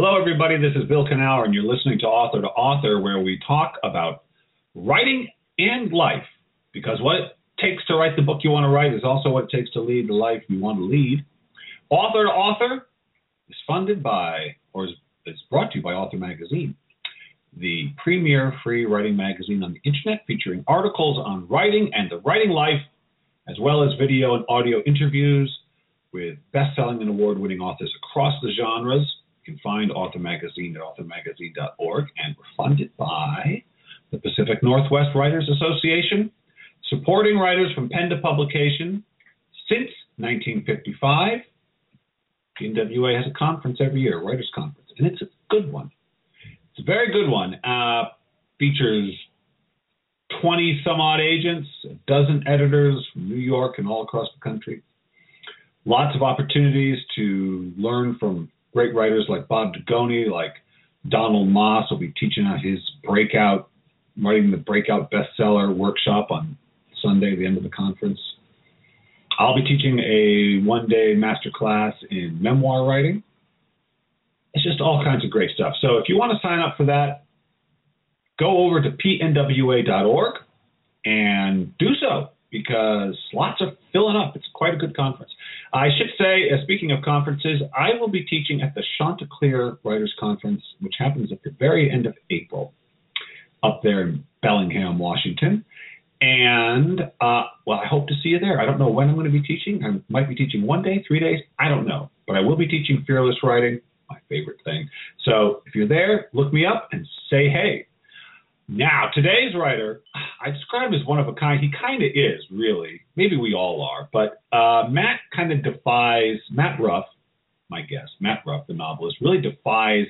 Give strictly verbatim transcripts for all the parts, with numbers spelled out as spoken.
Hello, everybody. This is Bill Kenower, and you're listening to Author to Author, where we talk about writing and life. Because what it takes to write the book you want to write is also what it takes to lead the life you want to lead. Author to Author is funded by, or is, is brought to you by Author Magazine, the premier free writing magazine on the internet, featuring articles on writing and the writing life, as well as video and audio interviews with best-selling and award-winning authors across the genres. You can find Author Magazine at author magazine dot org, and we're funded by the Pacific Northwest Writers Association, supporting writers from pen to publication since nineteen fifty-five. The N W A has a conference every year, a writers' conference, and it's a good one. It's a very good one. Uh, features twenty-some-odd agents, a dozen editors from New York and all across the country. Lots of opportunities to learn from great writers like Bob Dugoni, like Donald Moss will be teaching out his breakout, writing the breakout bestseller workshop on Sunday, the end of the conference. I'll be teaching a one-day master class in memoir writing. It's just all kinds of great stuff. So if you want to sign up for that, go over to P N W A dot org and do so, because slots are filling up. It's quite a good conference. I should say, uh, speaking of conferences, I will be teaching at the Chanticleer Writers Conference, which happens at the very end of April, up there in Bellingham, Washington. And, uh, well, I hope to see you there. I don't know when I'm going to be teaching. I might be teaching one day, three days. I don't know. But I will be teaching fearless writing, my favorite thing. So if you're there, look me up and say hey. Now, today's writer, I describe as one of a kind. He kind of is, really. Maybe we all are. But uh, Matt kind of defies, Matt Ruff, my guess, Matt Ruff, the novelist, really defies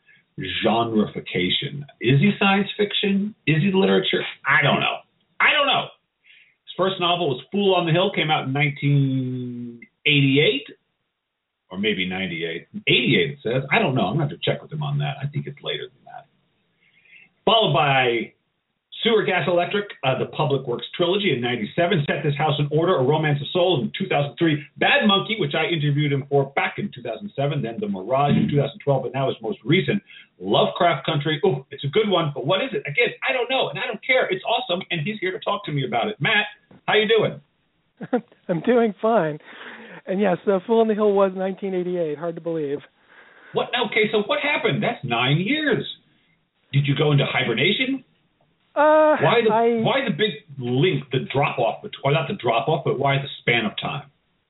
genreification. Is he science fiction? Is he literature? I don't know. I don't know. His first novel was Fool on the Hill, came out in nineteen eighty-eight, or maybe ninety-eight. eighty-eight, it says. I don't know. I'm going to have to check with him on that. I think it's later than that. Followed by Sewer, Gas, Electric, uh, the Public Works Trilogy in ninety-seven, Set This House in Order, A Romance of Souls in two thousand three, Bad Monkey, which I interviewed him for back in two thousand seven, then The Mirage in two thousand twelve, but now his most recent, Lovecraft Country. Oh, it's a good one, but what is it? Again, I don't know, and I don't care. It's awesome, and he's here to talk to me about it. Matt, how you doing? I'm doing fine. And yes, uh, Fool on the Hill was nineteen eighty-eight. Hard to believe. What? Okay, so what happened? That's nine years. Did you go into hibernation? Uh, why the I, why the big link, the drop off, or not the drop off, but why the span of time?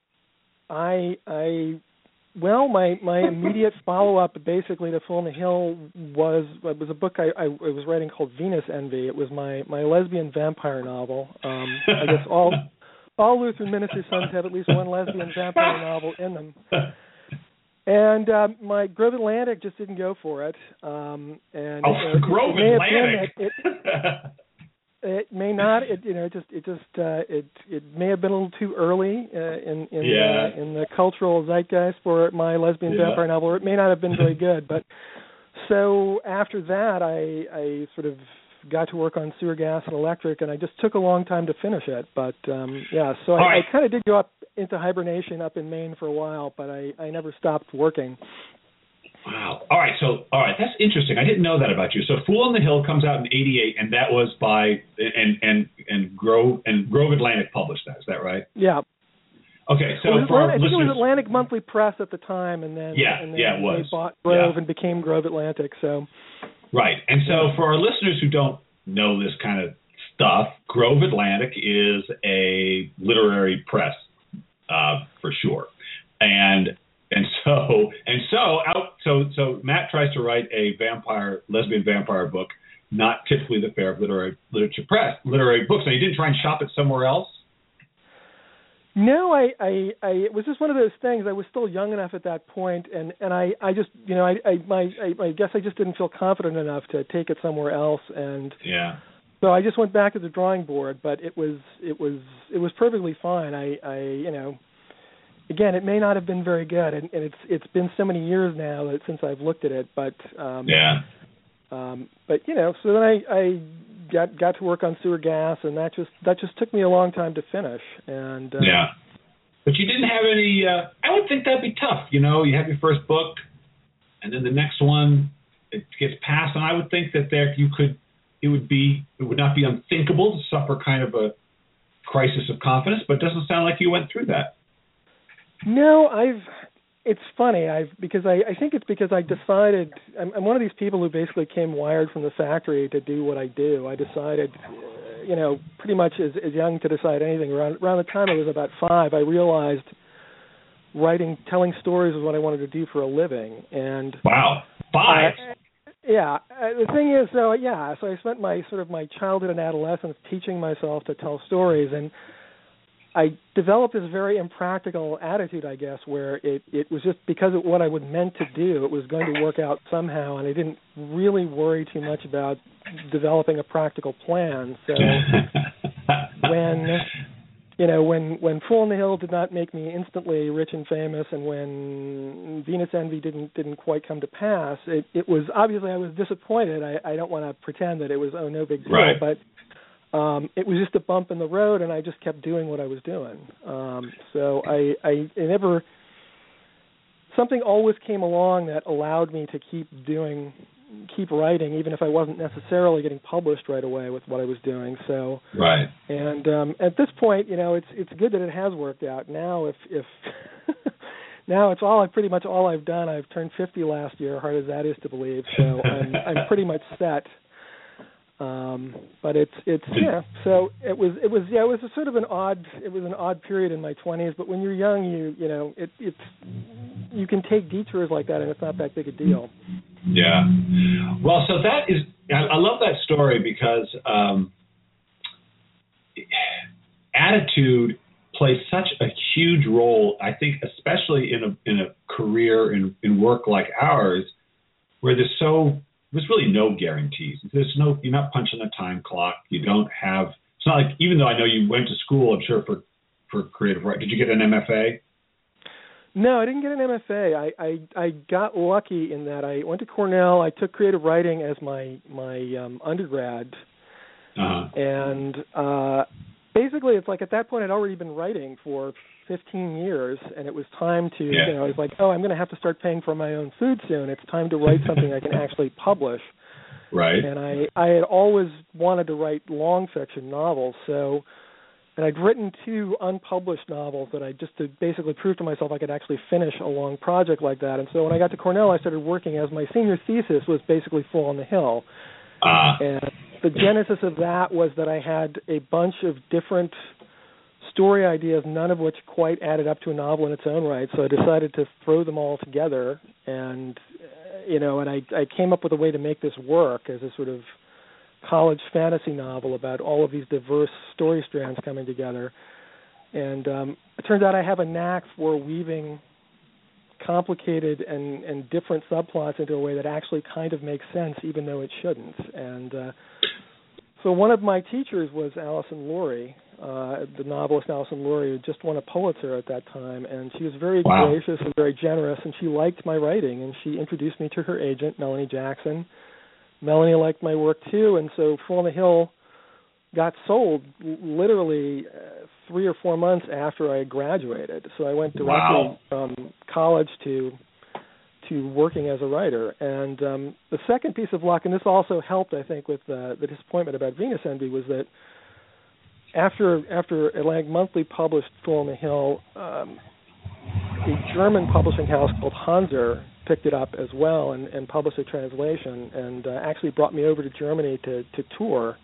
I I well, my, my immediate follow up basically to Fool on the Hill was it was a book I, I, I was writing called Venus Envy. It was my, my lesbian vampire novel. Um, I guess all all Lutheran minister sons have at least one lesbian vampire novel in them. And uh, my Grove Atlantic just didn't go for it. Um, and oh, it, Grove it Atlantic. It, it may not. It you know just it just uh, it it may have been a little too early uh, in in, yeah. uh, in the cultural zeitgeist for my lesbian yeah. vampire novel. Or it may not have been very good. But so after that, I I sort of got to work on Sewer, Gas, and Electric, and I just took a long time to finish it. But um, yeah, so I, right. I kind of did go up into hibernation up in Maine for a while, but I, I never stopped working. Wow. All right. So, all right, that's interesting. I didn't know that about you. So, Fool on the Hill comes out in eighty-eight, and that was by and and and Grove and Grove Atlantic published that. Is that right? Yeah. Okay. So, it was for Atlantic, I think it was Atlantic listeners, Monthly Press at the time, and then yeah, and then yeah, it was. they bought Grove yeah. and became Grove Atlantic. So. Right. And so, for our listeners who don't know this kind of stuff, Grove Atlantic is a literary press, uh, for sure, and and so and so out. So so Matt tries to write a vampire, lesbian vampire book, not typically the fare of literary literature press, literary books. Now, you didn't try and shop it somewhere else? No, I, I, I, it was just one of those things. I was still young enough at that point, and, and I, I just, you know, I, I, my, I, I guess I just didn't feel confident enough to take it somewhere else, and yeah. So I just went back to the drawing board. But it was, it was, it was perfectly fine. I, I, you know, again, it may not have been very good, and, and it's, it's been so many years now that since I've looked at it, but um, yeah. Um, but you know, so then I, I got got to work on Sewer, Gas, and that just that just took me a long time to finish. And uh, yeah, but you didn't have any. Uh, I would think that'd be tough. You know, you have your first book, and then the next one it gets passed. And I would think that there you could, it would be, it would not be unthinkable to suffer kind of a crisis of confidence, but it doesn't sound like you went through that. No, I've. It's funny, I've because I, I think it's because I decided I'm, I'm one of these people who basically came wired from the factory to do what I do. I decided, uh, you know, pretty much as, as young to decide anything. Around around the time I was about five, I realized writing, telling stories was what I wanted to do for a living. And wow, five. Uh, yeah, uh, the thing is, though, yeah. So I spent my sort of my childhood and adolescence teaching myself to tell stories, and I developed this very impractical attitude, I guess, where it, it was just because of what I was meant to do, it was going to work out somehow, and I didn't really worry too much about developing a practical plan. So when, you know, when, when Fool on the Hill did not make me instantly rich and famous, and when Venus Envy didn't didn't quite come to pass, it, it was obviously I was disappointed. I, I don't want to pretend that it was, oh, no big deal, right. but Um, it was just a bump in the road, and I just kept doing what I was doing. Um, so I, I, I never, something always came along that allowed me to keep doing, keep writing, even if I wasn't necessarily getting published right away with what I was doing. So, right. And um, at this point, you know, it's it's good that it has worked out. Now, if if now it's all I pretty much all I've done. I've turned fifty last year, hard as that is to believe. So I'm I'm pretty much set. Um, but it's it's yeah. So it was it was yeah. It was a sort of an odd it was an odd period in my twenties. But when you're young, you you know it it's you can take detours like that, and it's not that big a deal. Yeah. Well, so that is I, I love that story because um, attitude plays such a huge role. I think, especially in a in a career in in work like ours, where there's so There's really no guarantees. There's no, you're not punching a time clock. You don't have, it's not like, even though I know you went to school, I'm sure, for, for creative writing. Did you get an M F A? No, I didn't get an M F A. I, I, I got lucky in that I went to Cornell. I took creative writing as my, my um, undergrad. Uh-huh. And uh, basically, it's like at that point I'd already been writing for fifteen years, and it was time to, yeah. you know, I was like, oh, I'm going to have to start paying for my own food soon. It's time to write something I can actually publish. Right. And I, I had always wanted to write long fiction novels, so, and I'd written two unpublished novels that I just to basically prove to myself I could actually finish a long project like that. And so when I got to Cornell, I started working as my senior thesis was basically Fool on the Hill. Uh. And the genesis of that was that I had a bunch of different story ideas, none of which quite added up to a novel in its own right. So I decided to throw them all together, and uh, you know, and I, I came up with a way to make this work as a sort of college fantasy novel about all of these diverse story strands coming together. And um, it turns out I have a knack for weaving complicated and, and different subplots into a way that actually kind of makes sense, even though it shouldn't. And uh, so one of my teachers was Alison Lurie, uh, the novelist Alison Lurie, who just won a Pulitzer at that time, and she was very wow. gracious and very generous, and she liked my writing, and she introduced me to her agent, Melanie Jackson. Melanie liked my work too, and so Fool on the Hill got sold literally uh, three or four months after I graduated. So I went directly wow. from college to to working as a writer. And um, the second piece of luck, and this also helped, I think, with uh, the disappointment about Venus Envy, was that after after Atlantic Monthly published Fool on the Hill, um, a German publishing house called Hanser picked it up as well and, and published a translation, and uh, actually brought me over to Germany to, to tour.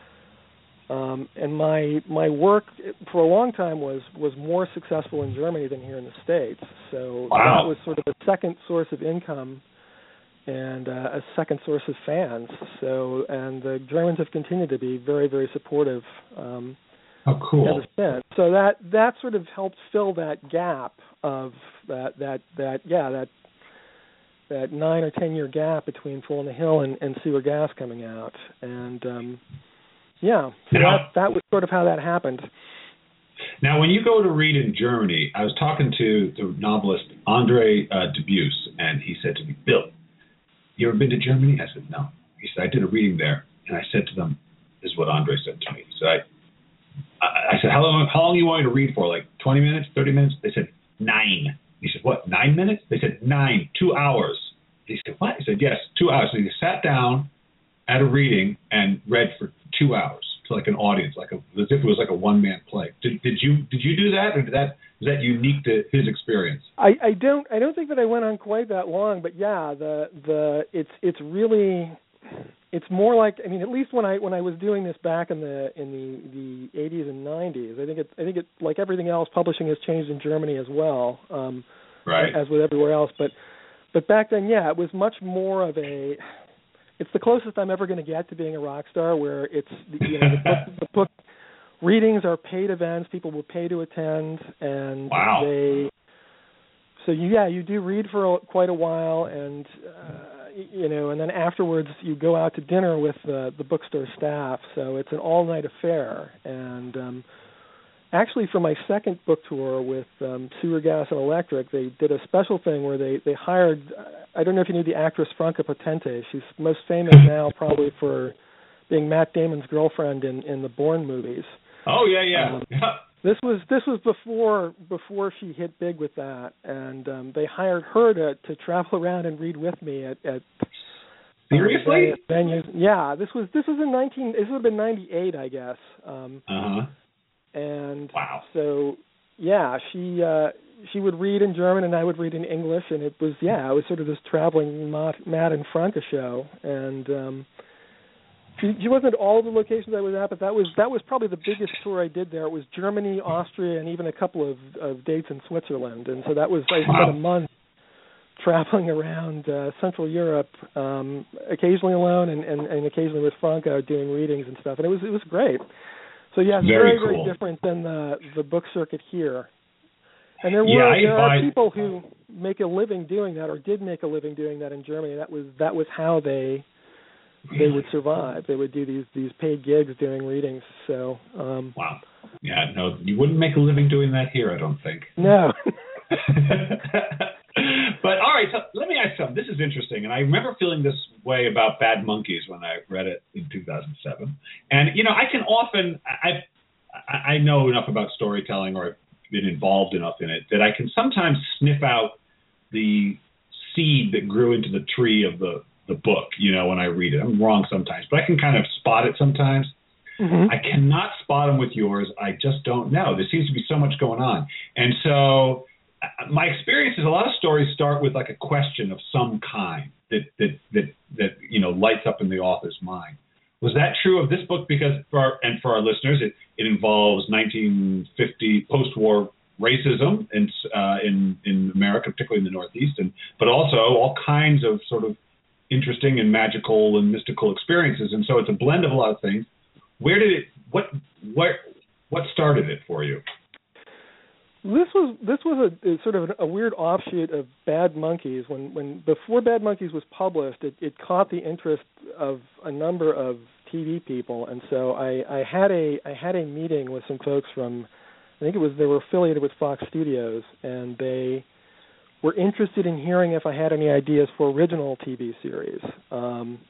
Um, and my my work for a long time was, was more successful in Germany than here in the States. So wow. that was sort of a second source of income and uh, a second source of fans. So and the Germans have continued to be very, very supportive. Um, oh, cool. Ever since. So that that sort of helped fill that gap of that that that yeah that that nine or ten year gap between Fool on the Hill and, and Sewer Gas coming out. And um, yeah, so now, that, that was sort of how that happened. Now, when you go to read in Germany, I was talking to the novelist Andre uh, Dubus, and he said to me, Bill, you ever been to Germany? I said, no. He said, I did a reading there, and I said to them, this is what Andre said to me. So I, I, I said, how long, how long are you wanting to read for, like twenty minutes, thirty minutes? They said, nine. He said, what, nine minutes? They said, nine, two hours. He what? He said, yes, two hours. So he sat down at a reading and read for two hours to like an audience, like a, as if it was like a one-man play. Did, did you did you do that, or did that is that unique to his experience? I, I don't I don't think that I went on quite that long, but yeah, the the it's it's really it's more like, I mean, at least when I when I was doing this back in the in the, the eighties and nineties, I think it I think it like everything else, publishing has changed in Germany as well, um, right? As with everywhere else, but but back then, yeah, it was much more of a. It's the closest I'm ever going to get to being a rock star, where it's you know the book, the book readings are paid events, people will pay to attend, and wow. they. So you, yeah, you do read for a, quite a while, and uh, you know, and then afterwards you go out to dinner with the the bookstore staff. So it's an all night affair. And um, actually, for my second book tour with um, Sewer, Gas, and Electric, they did a special thing where they they hired. I don't know if you knew the actress Franca Potente. She's most famous now probably for being Matt Damon's girlfriend in, in the Bourne movies. Oh yeah, yeah. Um, yeah. This was this was before before she hit big with that, and um, they hired her to, to travel around and read with me at, at seriously uh, venues. Yeah, this was this was in nineteen. This would have been ninety-eight, I guess. Um, uh huh. And wow. So yeah, she uh, she would read in German and I would read in English, and it was yeah, it was sort of this traveling Matt, Matt and Franca show, and. Um, She, she wasn't at all the locations I was at, but that was that was probably the biggest tour I did there. It was Germany, Austria, and even a couple of, of dates in Switzerland. And so that was I spent a month traveling around uh, Central Europe, um, occasionally alone and, and, and occasionally with Franca doing readings and stuff. And it was it was great. So yeah, it's very very, cool. very different than the the book circuit here. And there were yeah, there are find... people who make a living doing that, or did make a living doing that in Germany. That was that was how they. They would survive. They would do these these paid gigs doing readings. So um, wow, yeah, no, you wouldn't make a living doing that here, I don't think. No. But all right, so let me ask something. This is interesting, and I remember feeling this way about Bad Monkeys when I read it in two thousand seven. And you know, I can often I I know enough about storytelling, or I've been involved enough in it, that I can sometimes sniff out the seed that grew into the tree of the the book, you know, when I read it. I'm wrong sometimes, but I can kind of spot it sometimes. Mm-hmm. I cannot spot them with yours. I just don't know. There seems to be so much going on. And so uh, my experience is a lot of stories start with like a question of some kind that, that, that, that, you know, lights up in the author's mind. Was that true of this book? Because for our, and for our listeners, it, it involves nineteen fifty post-war racism in, uh, in, in America, particularly in the Northeast, and, but also all kinds of sort of interesting and magical and mystical experiences, and so it's a blend of a lot of things. Where did it? What? What? What started it for you? This was this was a, a sort of a weird offshoot of Bad Monkeys. When when before Bad Monkeys was published, it, it caught the interest of a number of T V people, and so I, I had a I had a meeting with some folks from, I think it was they were affiliated with Fox Studios, and they were interested in hearing if I had any ideas for original T V series. Um,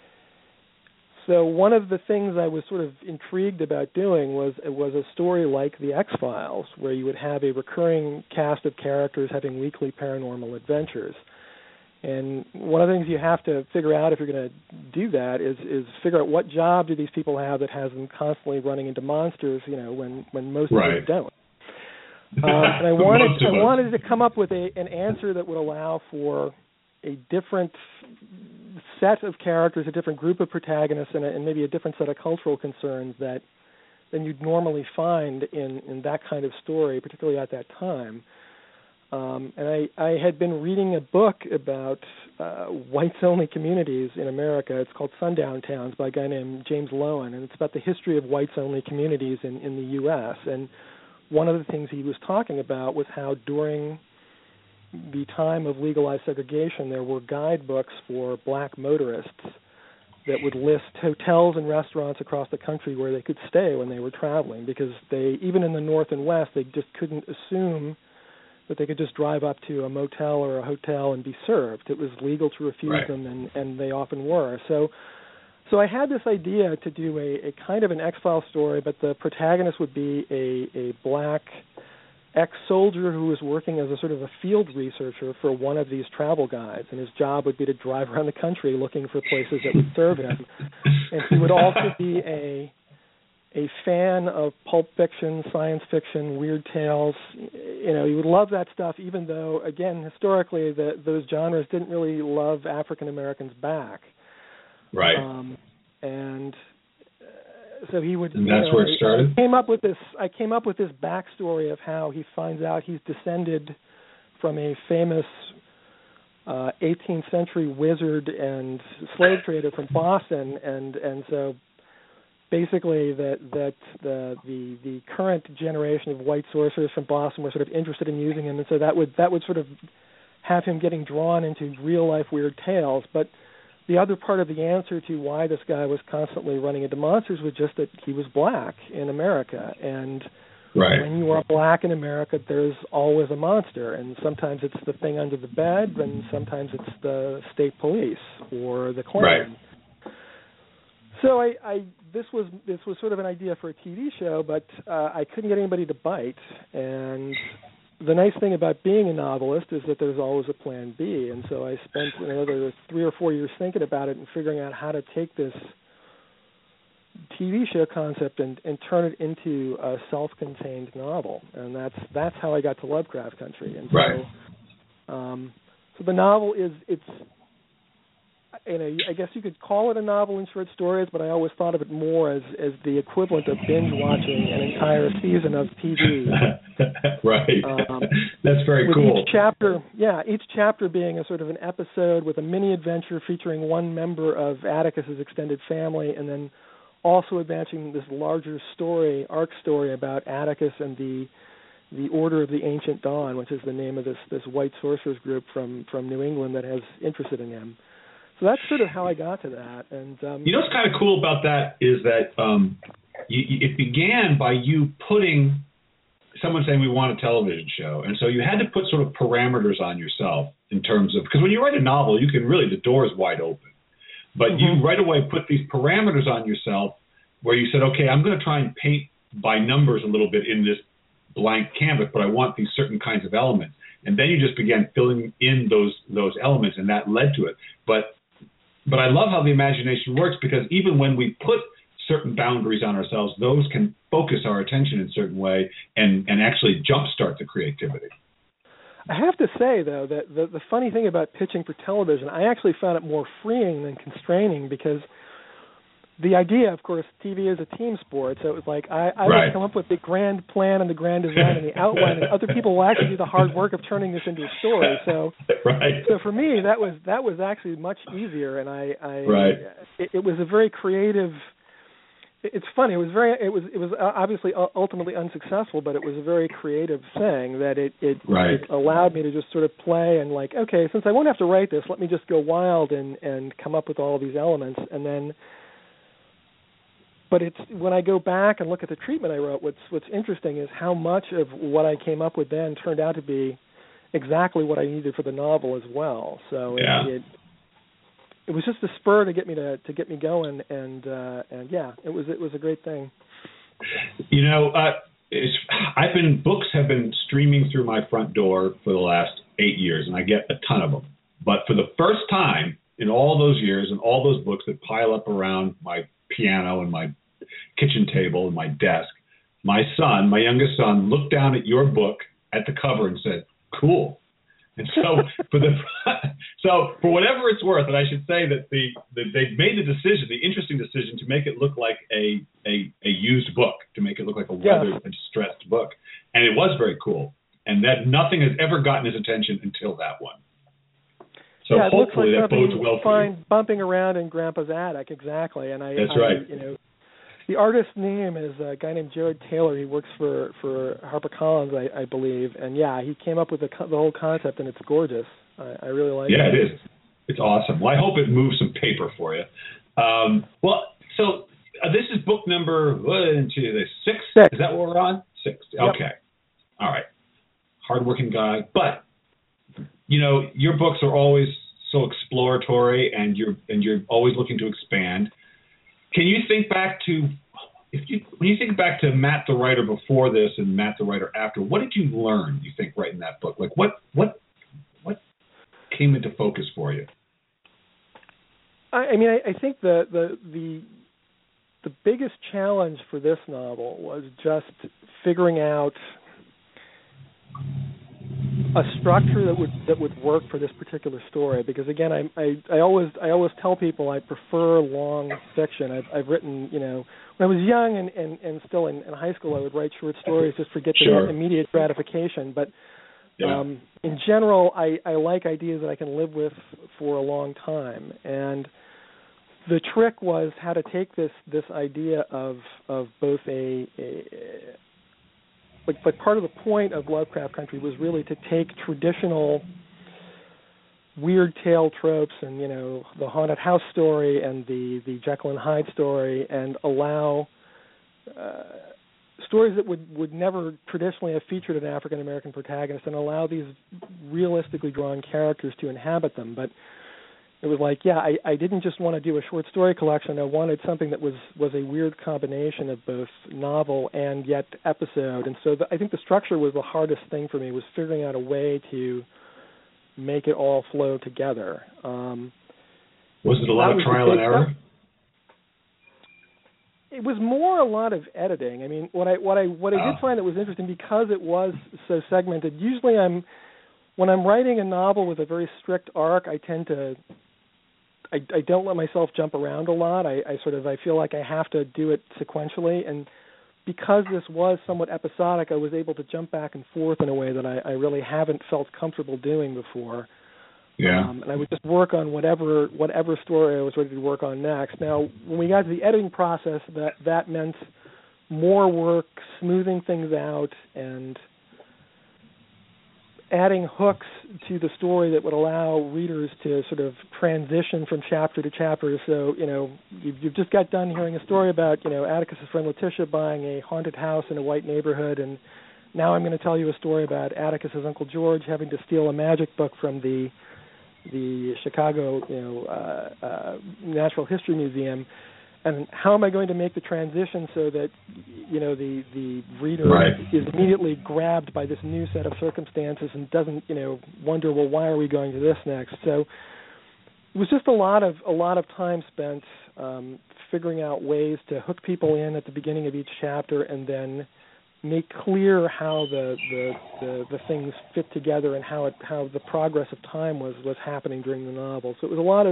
so one of the things I was sort of intrigued about doing was was a story like The X-Files, where you would have a recurring cast of characters having weekly paranormal adventures. And one of the things you have to figure out if you're going to do that is is figure out what job do these people have that has them constantly running into monsters, you know, when, when most right. of them don't. Um, and I wanted I wanted to come up with a, an answer that would allow for a different set of characters, a different group of protagonists, and, a, and maybe a different set of cultural concerns that than you'd normally find in, in that kind of story, particularly at that time. Um, and I, I had been reading a book about uh, whites-only communities in America. It's called Sundown Towns by a guy named James Lowen, and it's about the history of whites-only communities in, in the U S And one of the things he was talking about was how during the time of legalized segregation, there were guidebooks for black motorists that would list hotels and restaurants across the country where they could stay when they were traveling, because they, even in the North and West, they just couldn't assume that they could just drive up to a motel or a hotel and be served. It was legal to refuse right. them, and, and they often were. So So I had this idea to do a, a kind of an X-Files story, but the protagonist would be a, a black ex-soldier who was working as a sort of a field researcher for one of these travel guides, and his job would be to drive around the country looking for places that would serve him. And he would also be a a fan of pulp fiction, science fiction, weird tales. You know, he would love that stuff, even though, again, historically, the, those genres didn't really love African Americans back. Right. Um, and uh, so he would. And that's you know, where it started. I came up with this. I came up with this backstory of how he finds out he's descended from a famous uh, eighteenth century wizard and slave trader from Boston, and and so. Basically, that that the, the the current generation of white sorcerers from Boston were sort of interested in using him, and so that would that would sort of have him getting drawn into real life weird tales. But the other part of the answer to why this guy was constantly running into monsters was just that he was black in America, and right. when you are black in America, there's always a monster, and sometimes it's the thing under the bed, and sometimes it's the state police or the Klan. Right. So I, I this was this was sort of an idea for a T V show, but uh, I couldn't get anybody to bite. And the nice thing about being a novelist is that there's always a plan B. And so I spent another three or four years thinking about it and figuring out how to take this T V show concept and, and turn it into a self-contained novel. And that's that's how I got to Lovecraft Country. And so, right. um, so the novel is it's. You know, I guess you could call it a novel in short stories, but I always thought of it more as, as the equivalent of binge watching an entire season of T V. Right. Um, That's very with cool. Each chapter, yeah, each chapter being a sort of an episode with a mini adventure featuring one member of Atticus's extended family, and then also advancing this larger story, arc story about Atticus and the the Order of the Ancient Dawn, which is the name of this this white sorcerers group from, from New England that has interested in him. So that's sort of how I got to that. And um, you know what's kind of cool about that is that um, you, it began by you putting someone saying we want a television show, and so you had to put sort of parameters on yourself in terms of, because when you write a novel, you can really, the door is wide open, but mm-hmm. you right away put these parameters on yourself where you said, okay, I'm going to try and paint by numbers a little bit in this blank canvas, but I want these certain kinds of elements, and then you just began filling in those those elements, and that led to it. But But I love how the imagination works, because even when we put certain boundaries on ourselves, those can focus our attention in a certain way and, and actually jumpstart the creativity. I have to say, though, that the, the funny thing about pitching for television, I actually found it more freeing than constraining, because the idea, of course, T V is a team sport, so it was like I, I right. would come up with the grand plan and the grand design and the outline, and other people will actually do the hard work of turning this into a story. So, right. so for me, that was that was actually much easier, and I, I right. it, it was a very creative. It's funny. It was very. It was. It was obviously ultimately unsuccessful, but it was a very creative thing that it it, right. it allowed me to just sort of play and like, okay, since I won't have to write this, let me just go wild and and come up with all these elements, and then. But it's when I go back and look at the treatment I wrote, what's what's interesting is how much of what I came up with then turned out to be exactly what I needed for the novel as well. So yeah. it, it it was just a spur to get me to, to get me going, and uh, and yeah, it was it was a great thing. You know, uh, it's, I've been books have been streaming through my front door for the last eight years, and I get a ton of them. But for the first time in all those years, and all those books that pile up around my piano and my kitchen table and my desk, my son, my youngest son, looked down at your book at the cover and said, "Cool." And so, for the so for whatever it's worth, and I should say that the, the they made the decision, the interesting decision, to make it look like a a, a used book, to make it look like a weathered yeah. and distressed book, and it was very cool. And that nothing has ever gotten his attention until that one. So yeah, it hopefully looks like that bodes well for you. Find bumping around in Grandpa's attic, exactly. And I, That's I, right. You know, the artist's name is a guy named Jared Taylor. He works for for HarperCollins, I, I believe. And yeah, he came up with the, the whole concept, and it's gorgeous. I, I really like yeah, it. Yeah, it is. It's awesome. Well, I hope it moves some paper for you. Um, well, so uh, this is book number one, two, three, six. Six. Is that what we're on? Six. Yep. Okay. All right. Hardworking guy, but you know your books are always so exploratory, and you're and you're always looking to expand. Can you think back to if you when you think back to Matt the writer before this and Matt the writer after, what did you learn, you think, writing that book? Like what what what came into focus for you? I, I mean, I, I think the, the the the biggest challenge for this novel was just figuring out a structure that would that would work for this particular story. Because again, I I, I always I always tell people I prefer long fiction. I've I've written, you know, when I was young and, and, and still in, in high school, I would write short stories just for get Sure. the immediate gratification. But Yeah. um, in general, I, I like ideas that I can live with for a long time. And the trick was how to take this this idea of of both a, a but, but part of the point of Lovecraft Country was really to take traditional weird tale tropes and, you know, the haunted house story and the, the Jekyll and Hyde story and allow uh, stories that would, would never traditionally have featured an African-American protagonist and allow these realistically drawn characters to inhabit them. But it was like, yeah, I, I didn't just want to do a short story collection. I wanted something that was, was a weird combination of both novel and yet episode. And so the, I think the structure was the hardest thing for me, was figuring out a way to make it all flow together. Um, was it a lot of trial and error? It was more a lot of editing. I mean, what I what I what I did Oh. find that was interesting, because it was so segmented. Usually, I'm when I'm writing a novel with a very strict arc, I tend to I, I don't let myself jump around a lot. I, I sort of I feel like I have to do it sequentially, and because this was somewhat episodic, I was able to jump back and forth in a way that I, I really haven't felt comfortable doing before. Yeah. Um, and I would just work on whatever whatever story I was ready to work on next. Now, when we got to the editing process, that that meant more work, smoothing things out, and adding hooks to the story that would allow readers to sort of transition from chapter to chapter. So, you know, you've, you've just got done hearing a story about, you know, Atticus' friend Letitia buying a haunted house in a white neighborhood, and now I'm going to tell you a story about Atticus' Uncle George having to steal a magic book from the the Chicago, you know, uh, uh, Natural History Museum. And how am I going to make the transition so that, you know, the, the reader Right. is immediately grabbed by this new set of circumstances and doesn't, you know, wonder, well, why are we going to this next? So it was just a lot of a lot of time spent um, figuring out ways to hook people in at the beginning of each chapter and then make clear how the the, the, the things fit together and how it how the progress of time was, was happening during the novel. So it was a lot of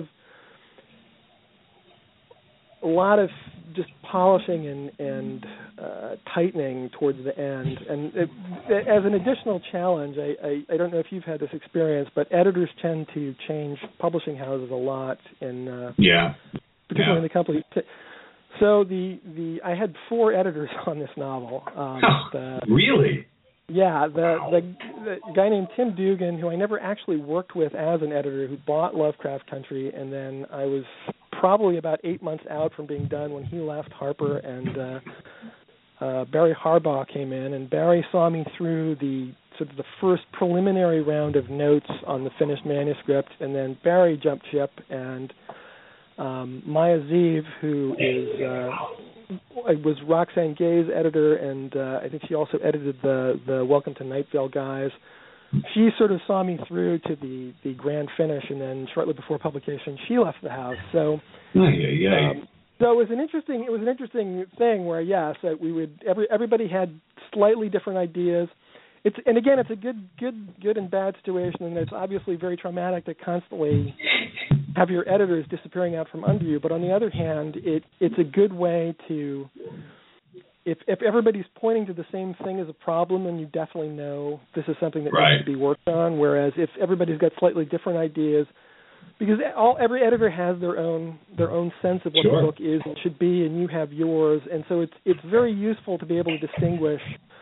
a lot of just polishing and, and uh, tightening towards the end. And it, as an additional challenge, I, I, I don't know if you've had this experience, but editors tend to change publishing houses a lot, in uh, Yeah. particularly Yeah. in the company. So the, the I had four editors on this novel. Um, the, Really? Yeah, the, the the guy named Tim Dugan, who I never actually worked with as an editor, who bought Lovecraft Country, and then I was probably about eight months out from being done when he left Harper, and uh, uh, Barry Harbaugh came in, and Barry saw me through the sort of the first preliminary round of notes on the finished manuscript, and then Barry jumped ship, and um, Maya Zeev, who is uh, was Roxane Gay's editor, and uh, I think she also edited the the Welcome to Night Vale guys. She sort of saw me through to the, the grand finish, and then shortly before publication, she left the house. So, Yeah, yeah. um, so it was an interesting it was an interesting thing where yes, that we would every everybody had slightly different ideas. It's and again, it's a good good good and bad situation, and it's obviously very traumatic to constantly have your editors disappearing out from under you. But on the other hand, it it's a good way to. If if everybody's pointing to the same thing as a problem, then you definitely know this is something that Right. needs to be worked on. Whereas if everybody's got slightly different ideas, because all every editor has their own their own sense of what Sure. the book is and should be, and you have yours, and so it's it's very useful to be able to distinguish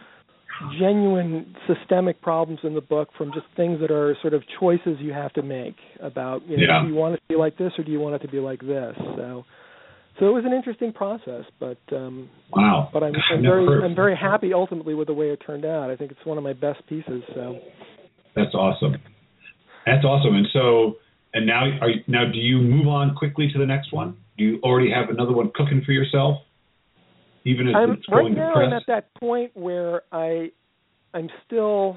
genuine systemic problems in the book from just things that are sort of choices you have to make about, you know, Yeah. do you want it to be like this or do you want it to be like this? So. So it was an interesting process, but um, Wow. but I'm, I'm Never very heard. I'm very happy ultimately with the way it turned out. I think it's one of my best pieces. So That's awesome. That's awesome. And so, and now, are you, now, do you move on quickly to the next one? Do you already have another one cooking for yourself? even as I'm, it's going right now to press? I'm at that point where I, I'm still.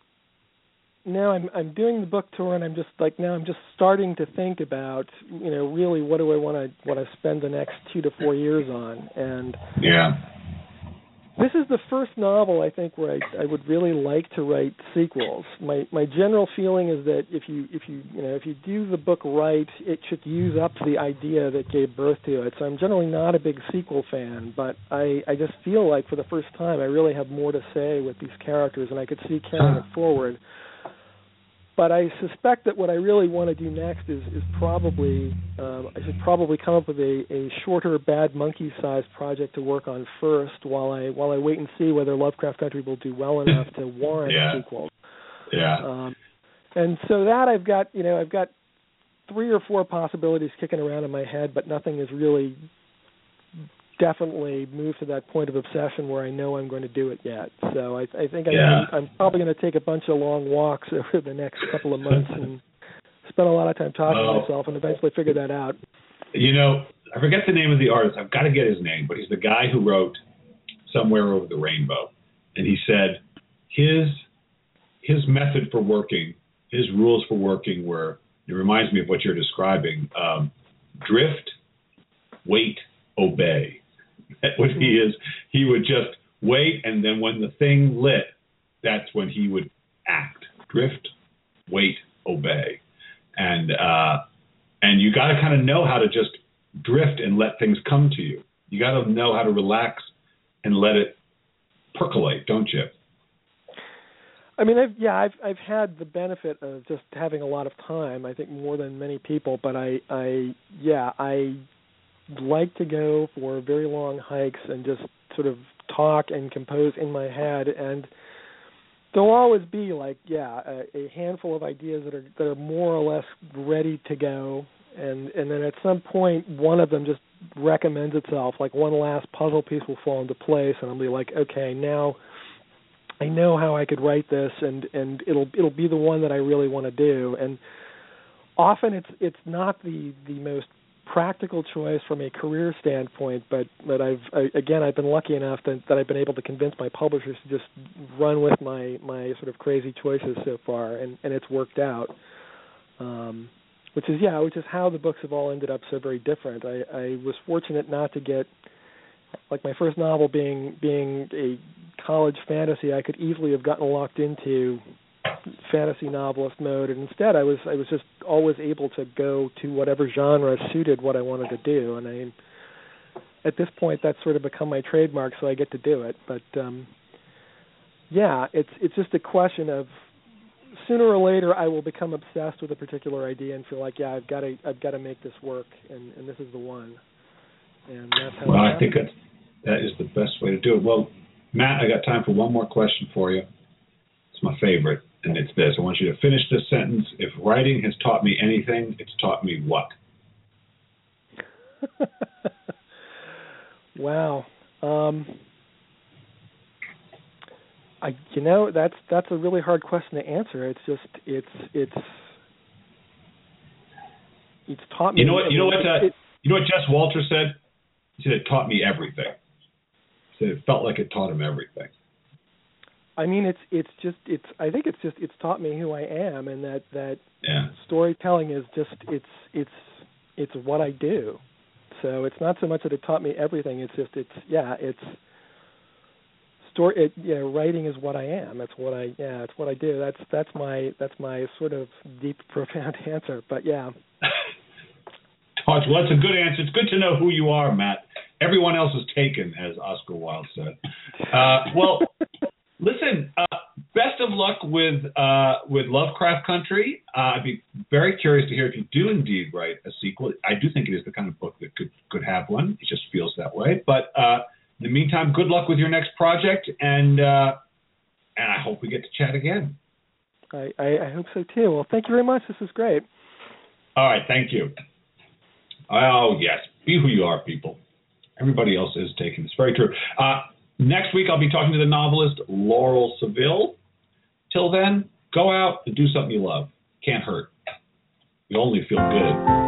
Now I'm I'm doing the book tour, and I'm just like now I'm just starting to think about, you know, really what do I want to want to spend the next two to four years on, and yeah. This is the first novel, I think, where I, I would really like to write sequels. My my general feeling is that if you if you you know if you do the book right, it should use up the idea that gave birth to it. So I'm generally not a big sequel fan, but I, I just feel like for the first time I really have more to say with these characters, and I could see carrying it forward. But I suspect that what I really want to do next is is probably um, I should probably come up with a, a shorter Bad Monkey-sized project to work on first, while I while I wait and see whether Lovecraft Country will do well enough to warrant yeah. a sequel. Yeah. Um, and so that I've got you know I've got three or four possibilities kicking around in my head, but nothing is really definitely moved to that point of obsession where I know I'm going to do it yet. So I, I think yeah. I'm, I'm probably going to take a bunch of long walks over the next couple of months and spend a lot of time talking oh. to myself and eventually figure that out. You know, I forget the name of the artist. I've got to get his name, but he's the guy who wrote Somewhere Over the Rainbow. And he said his his method for working, his rules for working were, it reminds me of what you're describing, um, drift, wait, obey. What he is, he would just wait, and then when the thing lit, that's when he would act. Drift, wait, obey, and uh, and you got to kind of know how to just drift and let things come to you. You got to know how to relax and let it percolate, don't you? I mean, I've, yeah, I've I've had the benefit of just having a lot of time. I think more than many people, but I I yeah I. like to go for very long hikes and just sort of talk and compose in my head, and there'll always be like yeah a, a handful of ideas that are that are more or less ready to go, and and then at some point one of them just recommends itself, like one last puzzle piece will fall into place, and I'll be like, okay, now I know how I could write this, and and it'll it'll be the one that I really want to do. And often it's it's not the the most practical choice from a career standpoint, but but I've I, again I've been lucky enough that, that I've been able to convince my publishers to just run with my, my sort of crazy choices so far, and, and it's worked out. Um, which is yeah, which is how the books have all ended up so very different. I, I was fortunate not to get, like my first novel being being a college fantasy, I could easily have gotten locked into fantasy novelist mode, and instead I was I was just always able to go to whatever genre suited what I wanted to do, and I at this point that's sort of become my trademark, so I get to do it. But um, yeah, it's it's just a question of sooner or later I will become obsessed with a particular idea and feel like yeah I've got to I've got to make this work, and, and this is the one. And that's how well, I I think that's, that is the best way to do it. Well, Matt, I got time for one more question for you. It's my favorite, and it's this. I want you to finish this sentence. If writing has taught me anything, it's taught me what? Wow. Um, I, you know, that's that's a really hard question to answer. It's just, it's it's it's taught me. You know what? You know what? Uh, it, you know what Jess Walter said? He said it taught me everything. He said it felt like it taught him everything. I mean, it's it's just it's. I think it's just it's taught me who I am, and that that yeah. storytelling is just it's it's it's what I do. So it's not so much that it taught me everything. It's just it's yeah it's story. It, yeah, writing is what I am. That's what I yeah. It's what I do. That's that's my that's my sort of deep, profound answer. But yeah. Well, that's a good answer. It's good to know who you are, Matt. Everyone else is taken, as Oscar Wilde said. Uh, well. Listen, uh, best of luck with uh, with Lovecraft Country. Uh, I'd be very curious to hear if you do indeed write a sequel. I do think it is the kind of book that could, could have one. It just feels that way. But uh, in the meantime, good luck with your next project, and uh, and I hope we get to chat again. I, I, I hope so, too. Well, thank you very much. This was great. All right, thank you. Oh, yes. Be who you are, people. Everybody else is taken. It's very true. Uh, Next week, I'll be talking to the novelist Laurel Seville. Till then, go out and do something you love. Can't hurt. You only feel good.